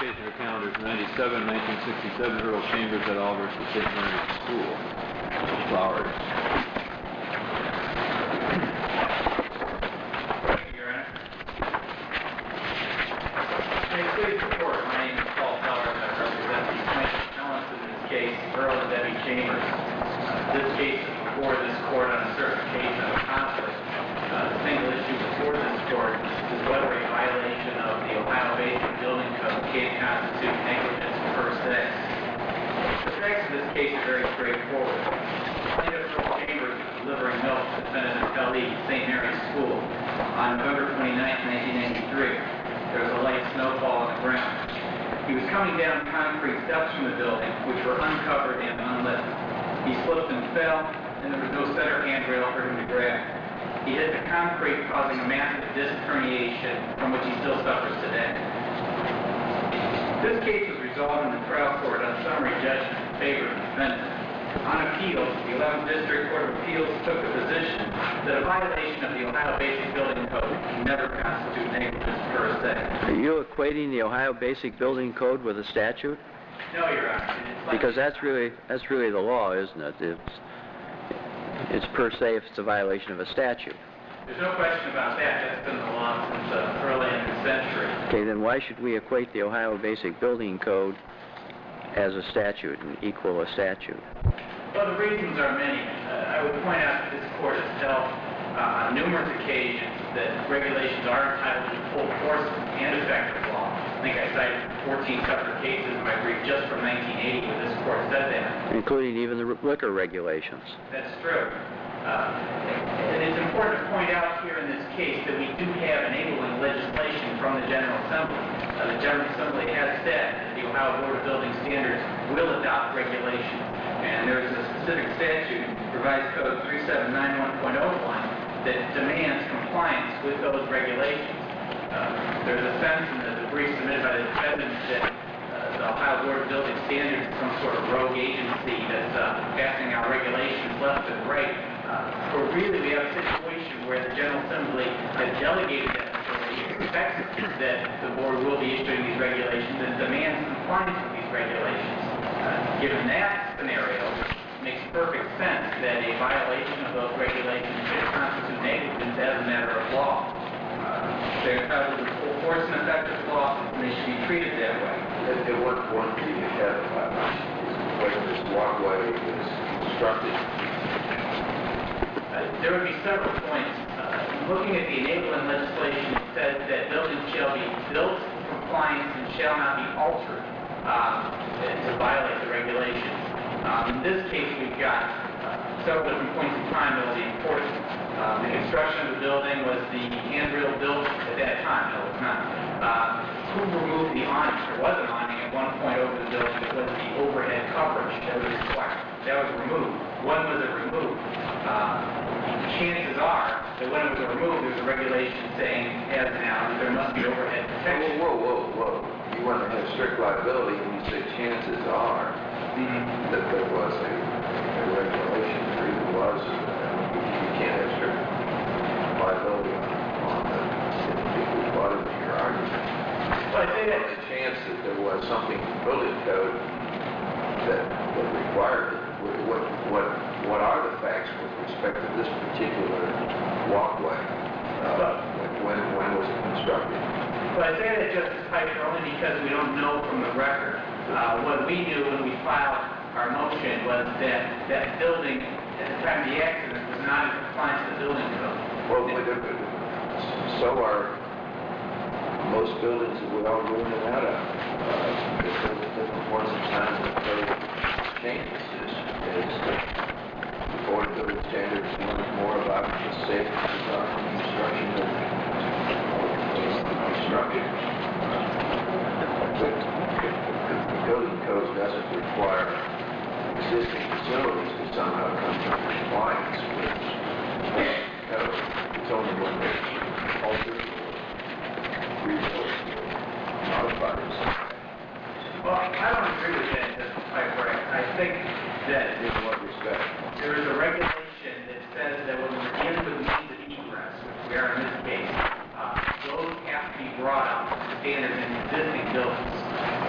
application for calendars 97, 1967, Earl Chambers et al. Versus St. Mary's School. Flowers. Thank you, Your Honor. May it please the Court, my name is Paul Flowers. I represent the plaintiff's appellants in this case, Earl and Debbie Chambers. This case is before this Court on a certification of a conflict. The single issue before this Court is whether a violation of the Ohio Basic Building Code can constitute negligence per se. The facts of this case are very straightforward. Plaintiff Earl Chambers was delivering milk to defendant appellee St. Mary's School on November 29, 1993. There was a light snowfall on the ground. He was coming down concrete steps from the building, which were uncovered and unlit. He slipped and fell, and there was no center handrail for him to grab. He hit the concrete, causing a massive disc herniation from which he still suffers today. This case was resolved in the trial court on summary judgment in favor of the defendant. On appeal, the 11th District Court of Appeals took the position that a violation of the Ohio Basic Building Code can never constitute negligence per se. Are you equating the Ohio Basic Building Code with a statute? No, Your Honor. Because that's really the law, isn't it? It's per se if it's a violation of a statute. There's no question about that. That's been the law since early in the century. Okay, then why should we equate the Ohio Basic Building Code as a statute and equal a statute? Well, the reasons are many. I would point out that this Court has held on numerous occasions that regulations are entitled to full force and effective law. I think I cited 14 separate cases in my brief just from 1980 when this Court said that. Including even the liquor regulations. That's true. And it's important to point out here in this case that we do have enabling legislation from the General Assembly. The General Assembly has said that the Ohio Board of Building Standards will adopt regulations. And there is a specific statute, Revised Code 3791.01, that demands compliance with those regulations. There's a sense in the brief submitted by the defendants that the Ohio Board of Building Standards is some sort of rogue agency that's passing out regulations left and right. But really, we have a situation where the General Assembly has delegated that authority, expects that the board will be issuing these regulations, and demands compliance with these regulations. Given that scenario, it makes perfect sense that a violation of those regulations should constitute negligence as a matter of law. They're entitled to full force and effective law, and they should be treated that way. At what point do you have a violation? When this walkway is constructed? There would be several points. Looking at the enabling legislation, it says that buildings shall be built in compliance and shall not be altered to violate the regulations. In this case, we've got several different points in time that will be important. The construction of the building was the handrail built at that time. No, it's not. Who removed the awning? There was an awning at one point over the building. It was the overhead coverage that was required. That was removed. When was it removed? Chances are that when it was removed, there's a regulation saying, as now, that there must be overhead protection. Whoa. You want to have strict liability, and you say chances are that there was a regulation. There either was, you can't have strict liability on the people who brought it to your argument. Well, I say that the chance that there was something in the building code that required it. What are the facts with respect to this particular walkway? When was it constructed? Well, I say that, Justice Piper, only because we don't know from the record. What we knew when we filed our motion was that that building, at the time of the accident, was not in compliance with the building code. Well, so are most buildings that we all go in and out of. There's different points in time that code changes. The Board of Building Standards learns more about the safety design and construction of construction. The building code doesn't require existing facilities to somehow come into compliance with the code. It's only when they're altered or rebuilt or modified. Well, I don't agree with that, Justice Piper. I think that in what respect? There is a regulation that says that when we're dealing with means of egress, which we are in this case, those have to be brought up to standards in existing buildings.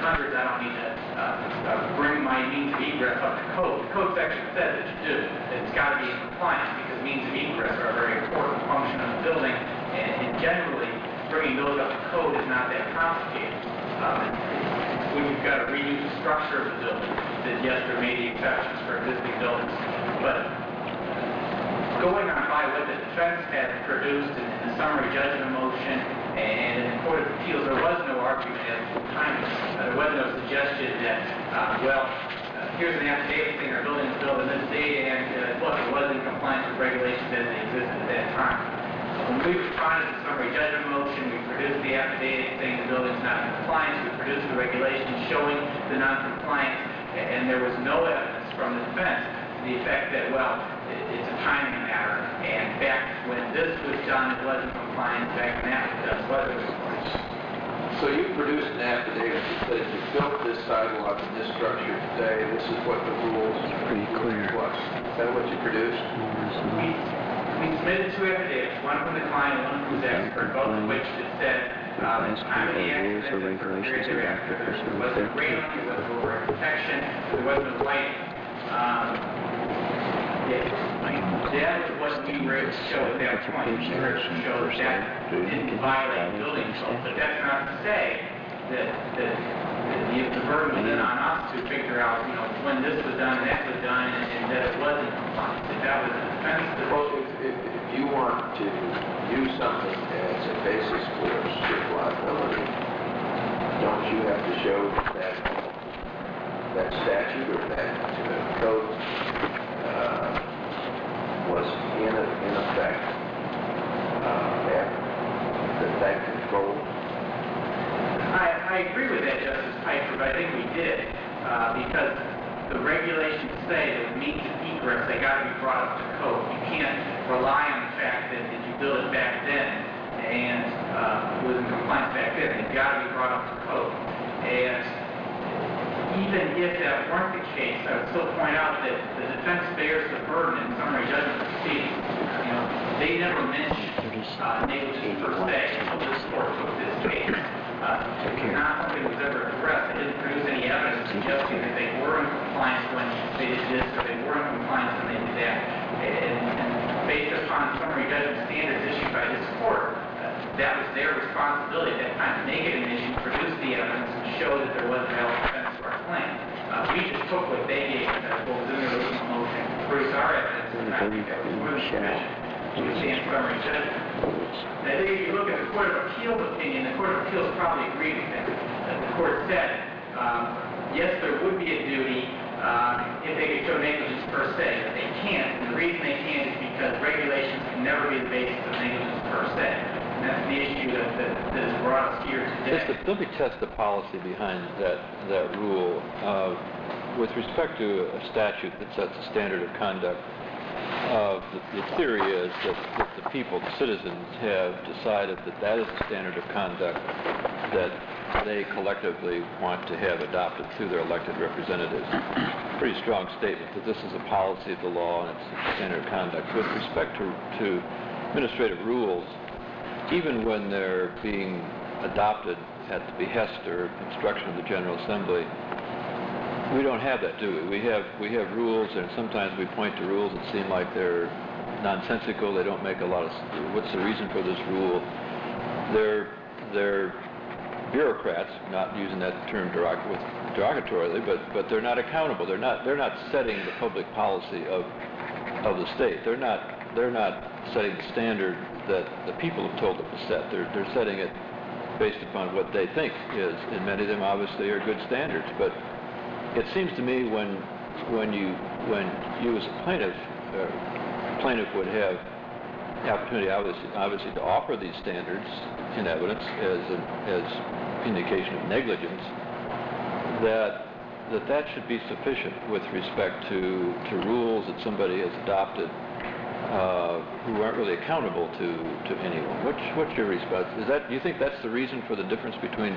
1800s, I don't need to bring my means of egress up to code. The code section says that you do. It's got to be in compliance because means of egress are a very important function of the building, and generally, bringing those up to code is not that complicated. When you've got to redo the structure of the building, then yes, there may be exceptions for existing buildings, but going on by what the defense had produced in the summary judgment motion and in the Court of Appeals, there was no argument as to timing. There was no suggestion that, here's an affidavit saying our building was built in this date, and look, it was in compliance with regulations as they existed at that time. When we responded to the summary judgment motion, we produced the affidavit saying the building's not in compliance. We produced the regulations showing the non-compliance, and there was no evidence from the defense to the effect that, well, it's a timing matter, and back when this was done, it wasn't compliant. Back when that was done, it wasn't compliant. So you produced an affidavit that said you built this sidewalk in this structure today, this is what the rules Pretty clear. was. Is that what you produced? We submitted two affidavits, one from the client and one from the expert, both of which that said, I'm the expert that for the period thereafter. There wasn't railing, there wasn't overhead protection, there wasn't lighting. That was what we were able to show at that point. We were able to show that didn't violate building code, but that's not to say that the burden was then on us to figure out, when this was done and that was done, and that it wasn't compliant. That that was a defense. Well, if you want to use something as a basis for strict liability, don't you have to show that statute or that code was in effect that control? I agree with that, Justice Piper, but I think we did, because the regulations say that means of egress, they got to be brought up to code. You can't rely on the fact that you built it back then and it was in compliance back then. They've got to be brought up to code. And even if that weren't the case, I would still point out that the defense bears the burden in summary judgment proceedings. They never mentioned negligence per se until this court took this case. Not something that was ever addressed. They didn't produce any evidence suggesting that they were in compliance when they did this, or they were in compliance when they did that. And based upon summary judgment standards issued by this court, that was their responsibility at that time to make it an issue, produce the evidence, and show that there was a valid defense to our claim. We just took what they gave us as what was in their original motion, produced our evidence, and I think that was more than sufficient to withstand summary judgment. I think if you look at the Court of Appeals opinion, the Court of Appeals probably agreed with that. The court said, yes, there would be a duty if they could show negligence per se, but they can't. And the reason they can't is because regulations can never be the basis of negligence per se. And that's the issue that has brought us here today. Let me test the policy behind that rule. With respect to a statute that sets a standard of conduct, the theory is that the people, the citizens, have decided that is the standard of conduct that they collectively want to have adopted through their elected representatives. Pretty strong statement that this is a policy of the law and it's a standard of conduct. With respect to administrative rules, even when they're being adopted at the behest or instruction of the General Assembly, we don't have that, do we? We have rules, and sometimes we point to rules that seem like they're nonsensical. They don't make a lot of. What's the reason for this rule? They're bureaucrats, not using that term derogatorily, but they're not accountable. They're not setting the public policy of the state. They're not setting the standard that the people have told them to set. They're setting it based upon what they think is, and many of them obviously are good standards. But it seems to me when you as a plaintiff would have the opportunity, obviously, to offer these standards in evidence as indication of negligence, that should be sufficient with respect to rules that somebody has adopted who aren't really accountable to anyone. What's your response? Do you think that's the reason for the difference between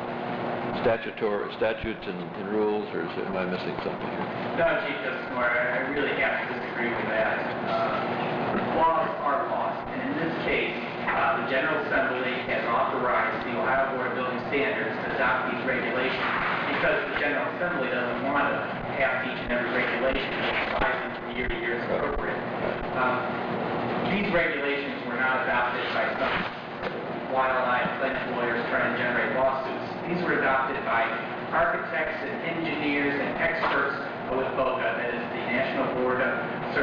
statutes and rules, or am I missing something here? No, Chief Justice Moore, I really have to disagree with that. Laws are laws, and in this case, the General Assembly has authorized the Ohio Board of Building Standards to adopt these regulations because the General Assembly doesn't want to pass each and every regulation that applies them from year to year as appropriate. These regulations were not adopted by some wild-eyed plaintiff lawyers trying to generate lawsuits. These were adopted by architects and engineers and experts with BOCA, that is the National Board of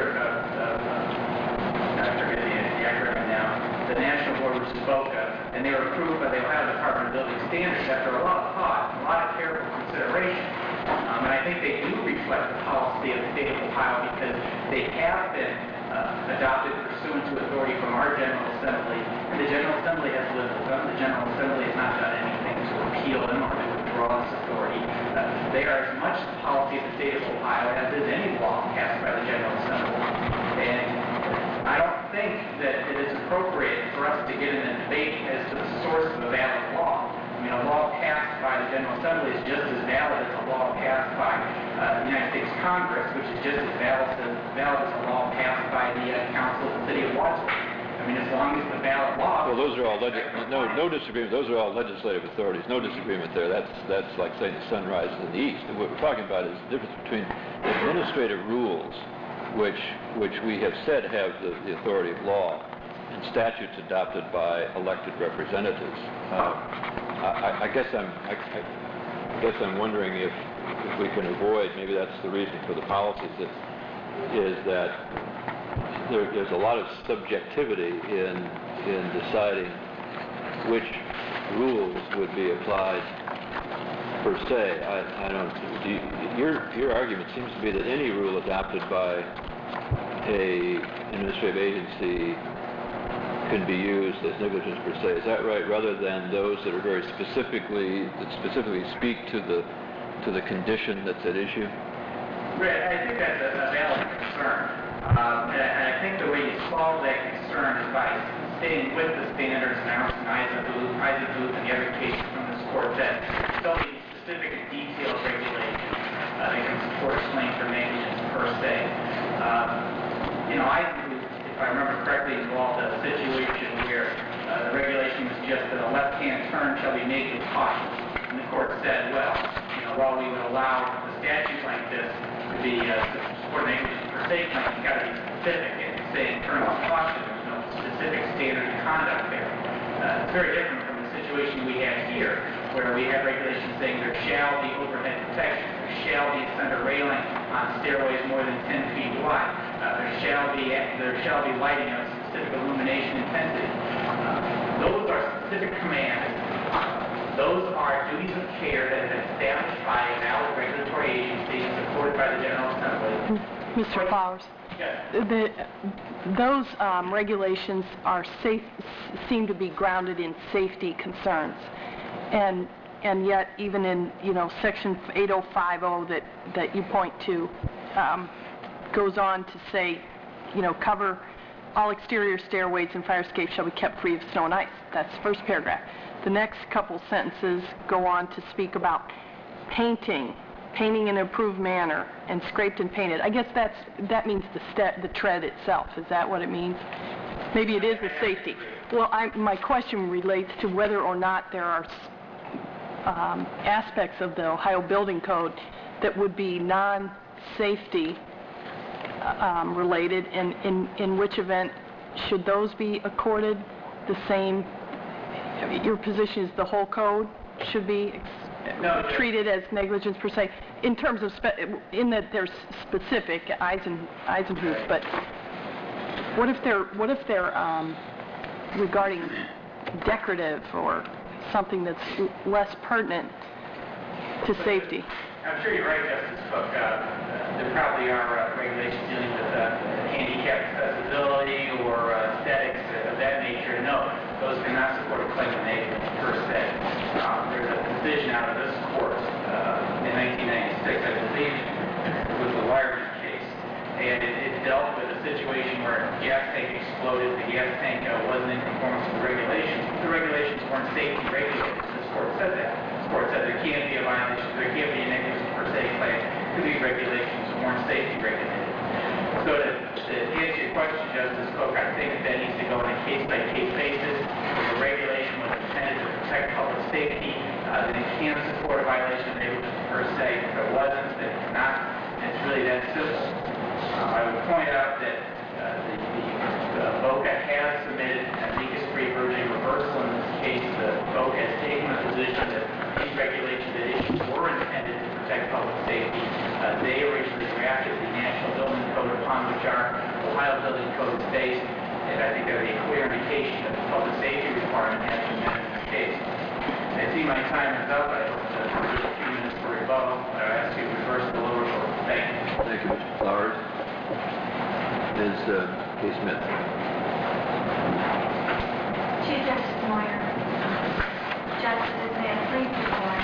I forget the acronym now, the National Board, which is BOCA, and they were approved by the Ohio Department of Building Standards after a lot of thought, a lot of careful consideration. And I think they do reflect the policy of the state of Ohio because they have been adopted pursuant to authority from our General Assembly. And the General Assembly has lived with them. The General Assembly has not done anything to repeal them or to withdraw this authority. They are as much the policy of the state of Ohio as is any law passed by the General Assembly. And I don't think that it is appropriate for us to get in a debate as to the source of a valid law. I mean, a law passed by the General Assembly is just as valid as a law passed by the United States Congress, which is just as valid as a law passed by the Council of the City of Wadsworth. I mean, as long as the valid law... Well, those are all no disagreement. Those are all legislative authorities. No disagreement there. That's like saying the sun rises in the east. And what we're talking about is the difference between administrative rules, which we have said have the authority of law, and statutes adopted by elected representatives. I guess I'm wondering if we can avoid, maybe that's the reason for the policies, is that there's a lot of subjectivity in deciding which rules would be applied per se. I don't. Your argument seems to be that any rule adopted by an administrative agency can be used as negligence per se. Is that right? Rather than those that are very specifically speak to the condition that's at issue. Right. I think that's a valid concern, and I think the way you solve that concern is by staying with the standards announced in Eisenhuth and the other cases from this court that don't need specific and detailed regulations that can support a claim for negligence per se. Eisenhuth, if I remember correctly, involved a situation where the regulation was just that a left-hand turn shall be made with caution. And the court said, well, while we would allow a statute like this to be support negligence per se claim, it's got to be specific. And saying turn with caution, there's no specific standard of conduct there. It's very different from the situation we have here, where we have regulations saying there shall be overhead protection, there shall be a center railing on stairways more than 10 feet wide, there shall be lighting of specific illumination intensity. Those are specific commands. Those are duties of care that have been established by a valid regulatory agency and supported by the General Assembly. Mr. Flowers, yes. Those regulations seem to be grounded in safety concerns, and yet even in Section 8050 that you point to goes on to say cover all exterior stairways and fire escapes shall be kept free of snow and ice. That's the first paragraph. The next couple sentences go on to speak about painting in an approved manner, and scraped and painted. I guess that means the tread itself. Is that what it means? Maybe it is the safety. Well, my question relates to whether or not there are aspects of the Ohio Building Code that would be non-safety related, and in which event should those be accorded the same? Your position is the whole code should be treated as negligence per se, in terms of in that there's specific Eisenhuth, but what if they're regarding decorative or something that's less pertinent to safety? I'm sure you're right, Justice Cook. There probably are regulations dealing with handicap accessibility or aesthetics of that nature. No, those cannot support a claim of negligence per se. There's a decision out of this court in 1996, I believe, it was the Wireman case, and it dealt with a situation where a gas tank exploded. The gas tank wasn't in conformance with the regulations. The regulations weren't safety regulated. This court said that. This court said there can't be a violation, there can't be a negligence per se claim because these regulations weren't safety regulated. So to answer your question, Justice Cook, I think that needs to go on a case-by-case basis. If the regulation was intended to protect public safety, then it can support a violation of negligence per se. If it wasn't, then it's not. It's really that simple. I would point out that the VOCA has submitted an amicus brief urging reversal in this case. The VOCA has taken the position that these regulations that issued were intended to protect public safety. They originally drafted the National Building Code upon which our Ohio Building Code is based, and I think that would be a clear indication that the public safety requirement has been met in this case. I see my time is up. I hope to have a few minutes for rebuttal. I ask you to reverse the lower court. Thank you. Thank you, Mr. Flowers. Ms. K. Smith. Chief Justice Moyer, Justices, may I please report?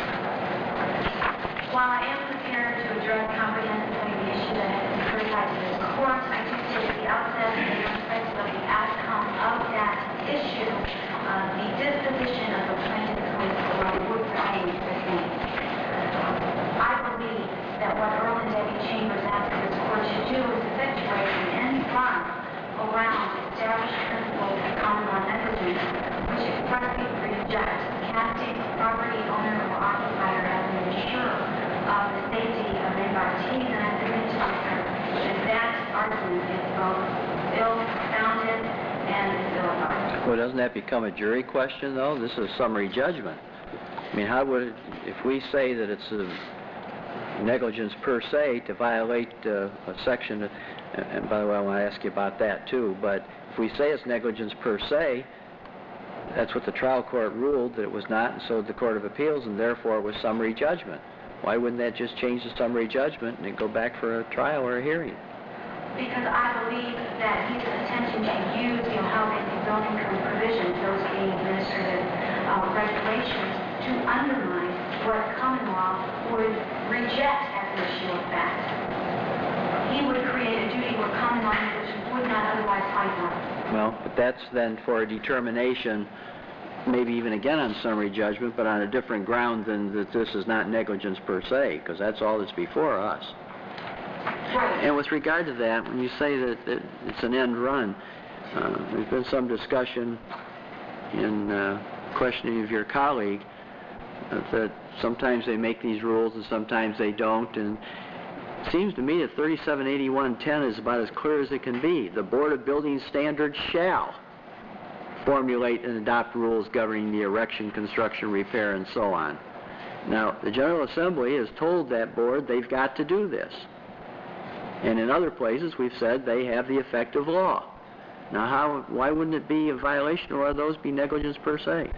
While I am prepared to address comprehensively the issue that has been criticized in this court, I do say at the outset that irrespective of the outcome of that issue, the disposition of the plaintiff's case below would remain the same. I believe that what Earl and Debbie Chambers asked this court to do is effectuate an end run around established principles of common law negligence, which expressly reject casting a property owner or occupier as an insurer of the safety of embarkees, and I submit to you, sir, that that argument is both ill-founded and ill-advised. Well, doesn't that become a jury question, though? This is a summary judgment. I mean, how would it, if we say that it's a negligence per se to violate a section, and by the way, I want to ask you about that too, but if we say it's negligence per se, that's what the trial court ruled that it was not, and so did the Court of Appeals, and therefore it was summary judgment. Why wouldn't that just change the summary judgment and then go back for a trial or a hearing? Because I believe that he's attempting to use the Ohio Basic Building Code provisions, those being administrative regulations, to undermine what common law would reject as an issue of fact. He would create a duty where common law negligence would not otherwise fight on. Well, but that's then for a determination, maybe even again on summary judgment, but on a different ground than that this is not negligence per se, because that's all that's before us. Right. And with regard to that, when you say that it's an end run, there's been some discussion in questioning of your colleague that sometimes they make these rules and sometimes they don't, and it seems to me that 378110 is about as clear as it can be. The Board of Building Standards shall formulate and adopt rules governing the erection, construction, repair, and so on. Now, the General Assembly has told that board they've got to do this. And in other places, we've said they have the effect of law. Now, why wouldn't it be a violation, or those be negligence per se?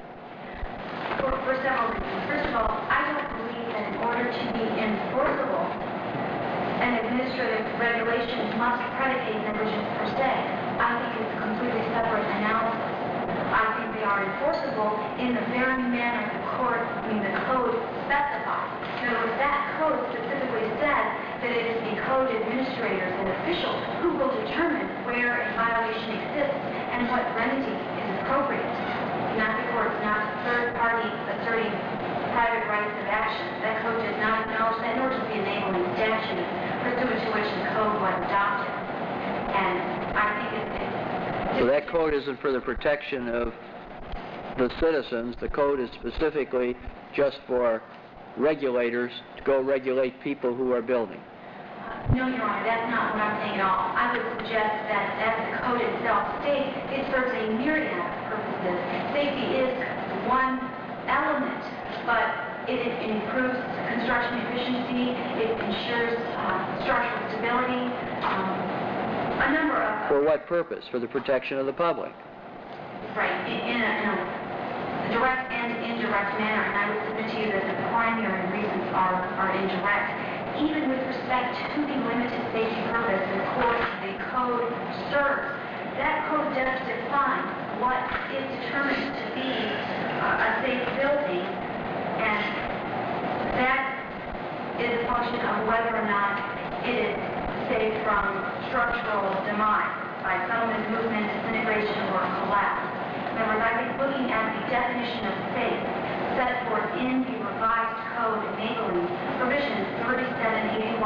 For several reasons. First of all, I don't believe that in order to be enforceable, an administrative regulation must predicate negligence per se. I think it's a completely separate analysis. I think they are enforceable in the very manner the code specifies. In other words, that code specifically says that it is the code administrators and officials who will determine where a violation exists and what remedy is appropriate. Not the courts, not third party asserting private rights of action. That code does not acknowledge that, nor does the enabling statute pursuant to which the code was adopted. And I think So that code isn't for the protection of the citizens. The code is specifically just for regulators to go regulate people who are building. No, Your Honor, that's not what I'm saying at all. I would suggest that as the code itself states, it serves a myriad of purposes. Safety is one element, but it improves construction efficiency, it ensures structural stability, a number of... For what purpose? For the protection of the public. Right, in a direct and indirect manner, and I would submit to you that the primary reasons are indirect. Even with respect to the limited safety purpose the code serves, that code does define what is determined to be a safe building, and that is a function of whether or not it is safe from structural demise by settlement, movement, disintegration, or collapse. In other words, I've been looking at the definition of safe set forth in the revised code enabling provision 3781.06.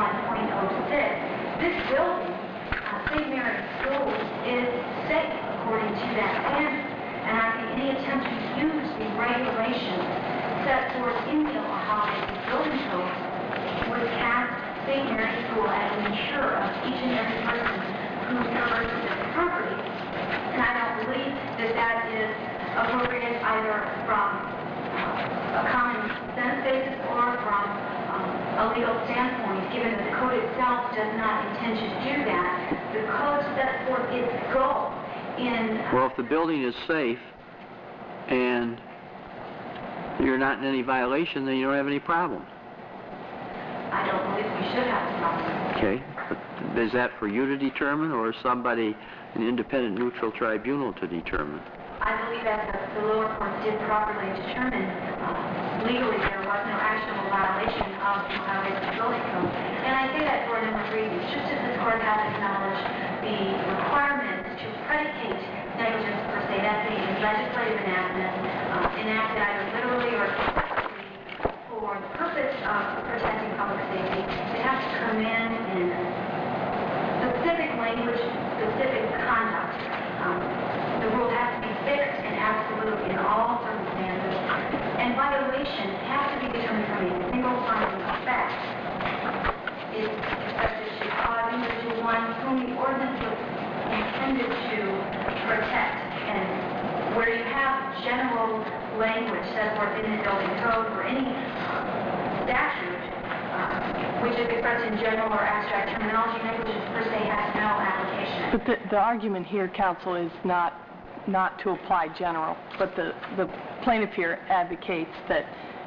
This building, St. Mary's School, is safe according to that standard. And I think any attempt to use the regulations set forth in the Ohio Basic Building Code would cast St. Mary's School as an insurer of each and every person who traverses this property. And I don't believe that that is appropriate either from a common sense basis or from a legal standpoint, given that the code itself does not intend to do that. The code sets forth its goal in... Well, if the building is safe and you're not in any violation, then you don't have any problem. I don't believe we should have a problem. Okay, but is that for you to determine, or somebody, an independent neutral tribunal to determine? I believe that the lower court did properly determine legally there was no actionable violation of the Ohio Basic Building Code. And I say that for a number of reasons. Just as this court has acknowledged the requirements to predicate negligence per se, that's a legislative enactment enacted either literally or explicitly for the purpose of protecting public safety. It has to come in specific language, specific conduct. The rule has to be fixed and absolute in all circumstances, and violations have to be determined from a single finding of fact. It's expected to cause individual one whom the ordinance was intended to protect. And where you have general language set forth in the building code or any statute, which is expressed in general or abstract terminology, negligence per se has no application. But the argument here, counsel, is not to apply general, but the plaintiff here advocates that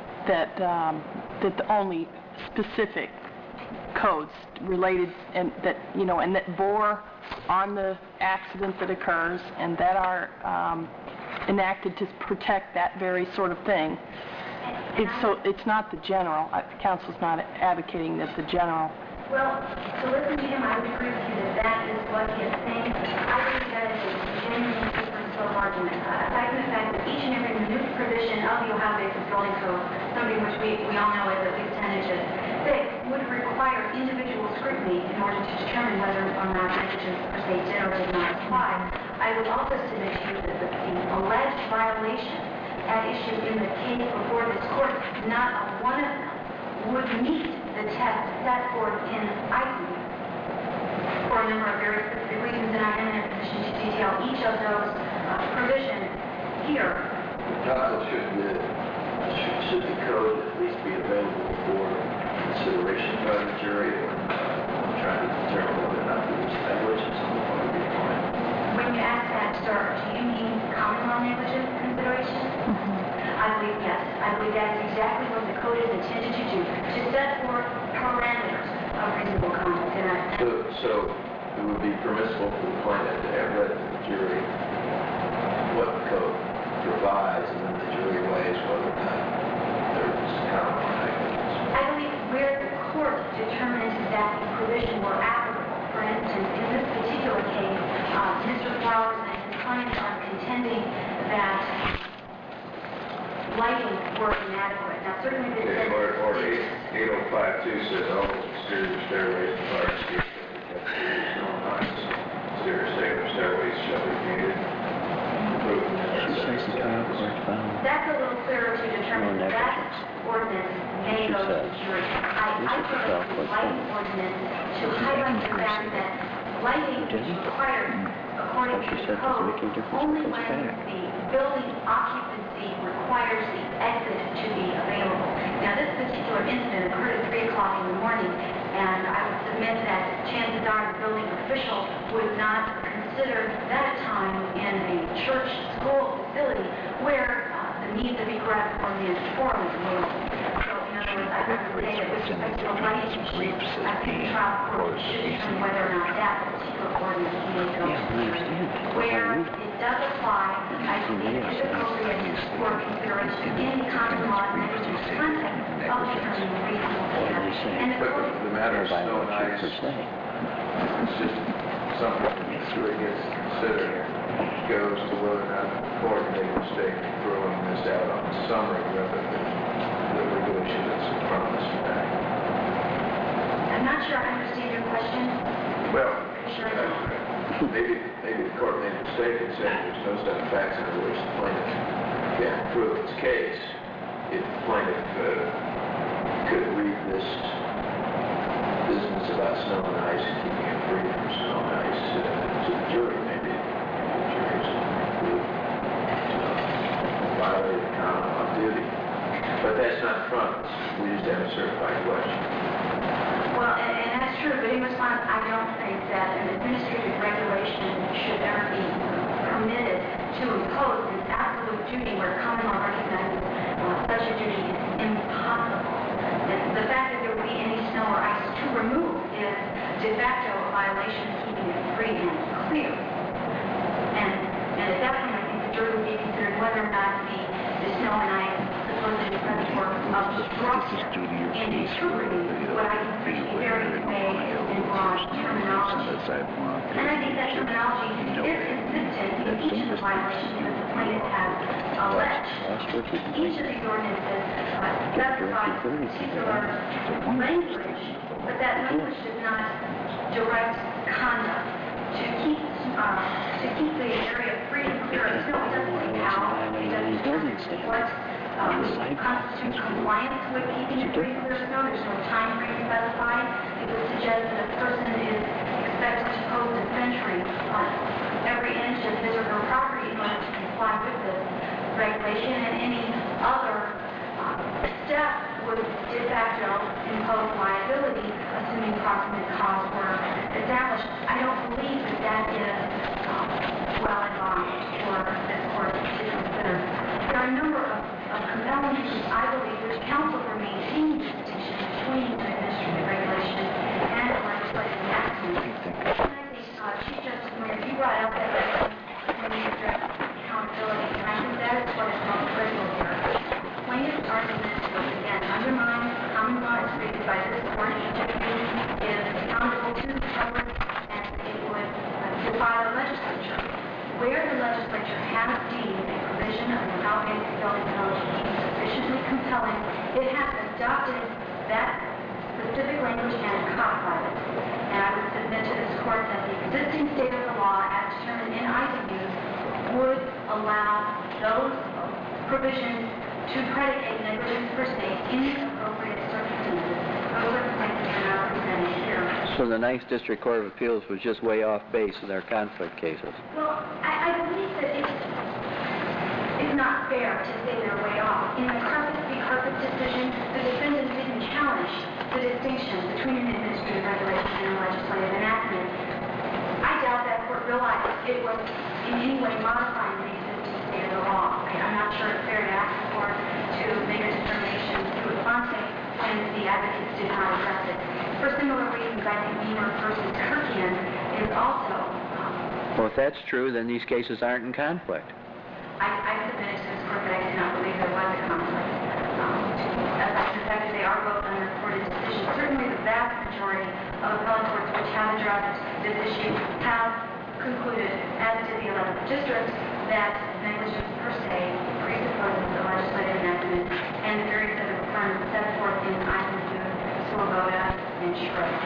the only specific codes related and that bore on the accident that occurs and that are enacted to protect that very sort of thing. It's not the general. Counsel's not advocating that the general. Well, to listen to him, I would agree with you that that is what he is saying. I think that is a genuine difference of argument. Aside from the fact that each and every minute provision of the Ohio Basic Building Code, something which we all know is at least 10 inches thick, would require individual scrutiny in order to determine whether or not negligence per se did or did not apply. I would also submit to you that the alleged violation at issue in the case before this court, not one of them would meet the test set forth in ICE for a number of very specific reasons, and I am in a position to detail each of those provisions here. Counsel, should the code at least be available for consideration by the jury when trying to determine whether or not there was negligence on the part of the client? When you ask that, sir, do you mean common law negligence consideration? I believe yes. I believe that is exactly what the code is intended to do, to set forth parameters of reasonable conduct. So it would be permissible for the plaintiff to have read to the jury what the code provides, and then the jury weighs whether or not there was common law negligence. I believe where the court determines that the provision were applicable. For instance, in this particular case, Mr. Flowers and his client are contending that lighting were inadequate. Now, certainly this is... Or 8052 says all exterior stairways and fire escapes exterior stairways shall be painted. That's a little clearer to determine that ordinance may go to the jury. I put the lighting ordinance to highlight the fact that lighting is required according to the code only when the building occupancy requires the exit to be available. Now, this particular incident occurred at 3 o'clock in the morning, and I would submit that chances are the building official would not consider that time in a church school facility where the means of egress for the forum is available. So, in other words, I would say that with respect to the lighting issue, I think the trial court should determine whether or not that particular ordinance may go to the jury. Where it does apply, I think it is appropriate for consideration in the common law negligence context of determining reasonable care. And the court... But the matter is so nice. It's just something that really gets considered. It goes to whether or not the court made a mistake in throwing this out on the summary rather than the regulation that's in front of us today. I'm not sure I understand your question. Well, Sure. maybe the court made a mistake and said there's no set of facts under which the plaintiff can prove its case. If the plaintiff could read this about snow and ice and keeping it free from snow and ice to the jury, maybe. Violate the common law duty. But that's not in front of us. We just have a certified question. Well, and that's true, but in response, I don't think that an administrative regulation should ever be permitted to impose an absolute duty where common law recognizes such a duty is impossible. And the fact that there would be any snow or ice to remove is de facto a violation of keeping it free and clear. And at that point, I think the jury would be considering whether or not the snow and ice supposed present work of structure and interpreting what I consider to be very vague and broad terminology. And I think that terminology is consistent in each of the violations that the plaintiff has alleged. Each of these ordinances specifies particular language, but that language does not direct conduct to keep the area free and clear of snow. It doesn't say how, it doesn't say what constitutes compliance with keeping it free and clear of snow. There's no time frame specified. It would suggest that a person is expected to post a sentry on every inch of his or her property in order to comply with this regulation, and any other step would de facto impose liability, assuming proximate cause were established. I don't believe that that is well advised for this court to consider. There are a number of compelling reasons, I believe, which counsel for maintaining the distinction between an administrative regulation and a legislative enactment. And I think, Chief Justice Moyer, you brought out that when you address accountability, and I think that is what is most critical here. Plaintiff's argument was, again, undermine common law as stated by this court. Each of you is accountable to the public, and it would defy the legislature. Where the legislature has deemed a provision of the Alabama Building Code to be sufficiently compelling, it has adopted that specific language and codified it. And I would submit to this court that the existing state of the law, as determined in Eisenhuth, would allow those provisions to predicate negligence per se in appropriate circumstances. Those circumstances are not presented here. So the Ninth District Court of Appeals was just way off base in their conflict cases. Well, I believe that it's not fair to say they're way off. In the Carpet v. Carpet decision, the defendant didn't challenge the distinction between an administrative regulation and a legislative enactment. I doubt that court realized it was in any way modifying the existing state of the law. I'm not sure it's fair to ask the court to make a determination to Fonte when the advocates did not address it. For similar reasons, I think Niemer v. Kirkian is also... Well, if that's true, then these cases aren't in conflict. I submitted to this court that I do not believe there was a conflict. As I suspect, they are both unreported decisions. Certainly, the vast majority of appellate courts which have addressed this issue have concluded, as did the 11th District, that negligence per se presupposes a legislative enactment, and the very set of requirements set forth in Eisenhuth, Swoboda, and Schroeder.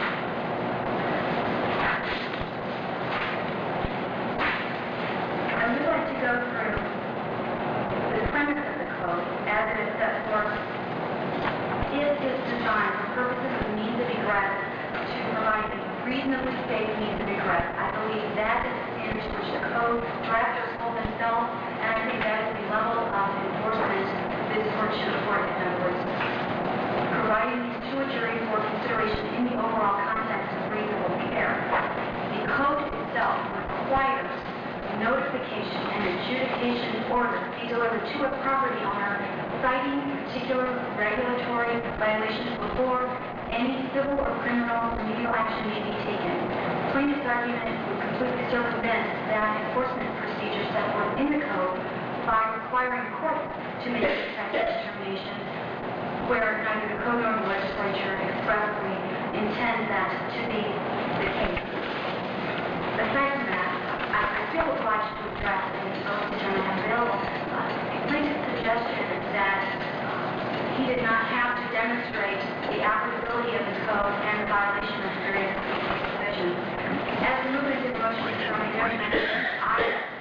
I would like to go through the premise of the code as it is set forth. It is designed for purposes of means of egress to provide a reasonably safe means of egress. I believe that is the standard to which the code drafters hold themselves, and I think that is the level of enforcement this court should afford its members. Providing these to a jury for consideration in the overall context of reasonable care. The code itself requires notification and adjudication order be delivered to a property owner citing particular regulatory violations before any civil or criminal remedial action may be taken. Plaintiff's argument would completely circumvent that enforcement procedure set forth in the code by requiring courts to make effective determinations where neither the code nor the legislature expressly intend that to be the case. Aside from that, I feel obliged to address in the development I have available plaintiff's suggestion that he did not have to demonstrate the applicability of the code and the violation of various provisions. As the movement in the motion to terminate judgment, I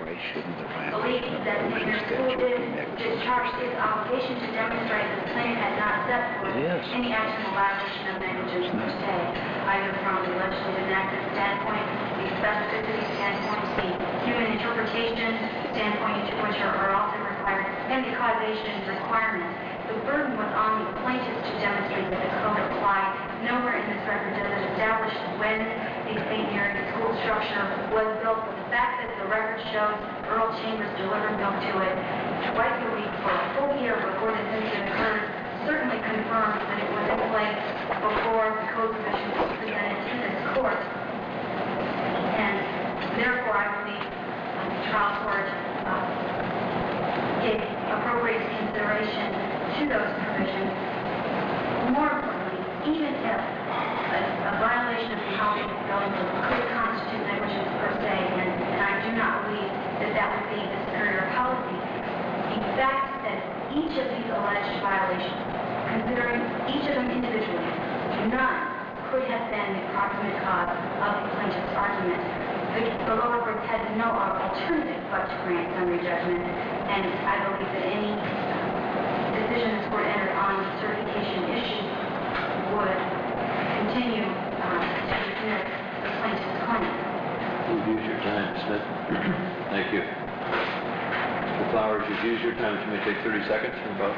believe that St. Mary's School did discharge its obligation to demonstrate that the plaintiff had not set forth any actionable violation of negligence per se, either from the legislative enactment standpoint, the specificity standpoint, the human interpretation standpoint, each of which are also required, and the causation requirement. The burden was on the plaintiff to demonstrate that the code applied. Nowhere in this record does it establish when the St. Mary's School structure was built. But the fact that the record shows Earl Chambers delivered milk to it twice a week for a full year before this incident occurred certainly confirms that it was in place before the code provision was presented to this court. And therefore, I believe the trial court gave appropriate consideration to those provisions. More importantly, even if a violation of the housing building could constitute negligence per se, and I do not believe that that would be the superior policy, the fact that each of these alleged violations, considering each of them individually, none could have been the proximate cause of the plaintiff's argument. The lower court had no alternative but to grant summary judgment, and I believe that any decision this court entered on the certification issue would continue to dismiss the plaintiff's claim. You've used your time, Smith. Thank you. Mr. Flowers, you've used your time. You may take 30 seconds from both.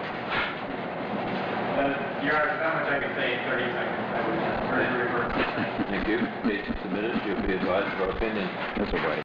Your Honor, how much I can say in 30 seconds, I would just reverse. Thank you. Case is submitted. You'll be advised of our opinion. That's all right.